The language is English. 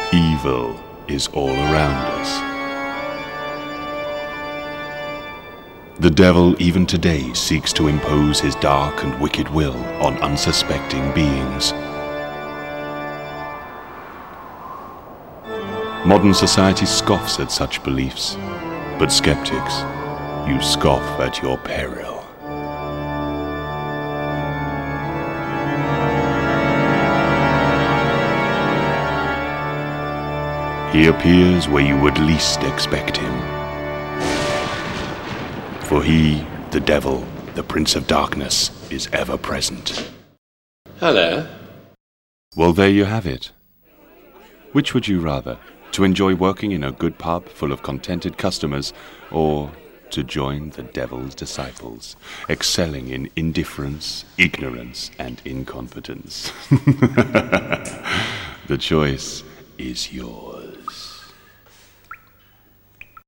Evil is all around us. The devil even today seeks to impose his dark and wicked will on unsuspecting beings. Modern society scoffs at such beliefs, but skeptics, you scoff at your peril. He appears where you would least expect him. For he, the devil, the Prince of Darkness, is ever present. Hello. Well, there you have it. Which would you rather? To enjoy working in a good pub full of contented customers, or to join the devil's disciples, excelling in indifference, ignorance, and incompetence? The choice is yours.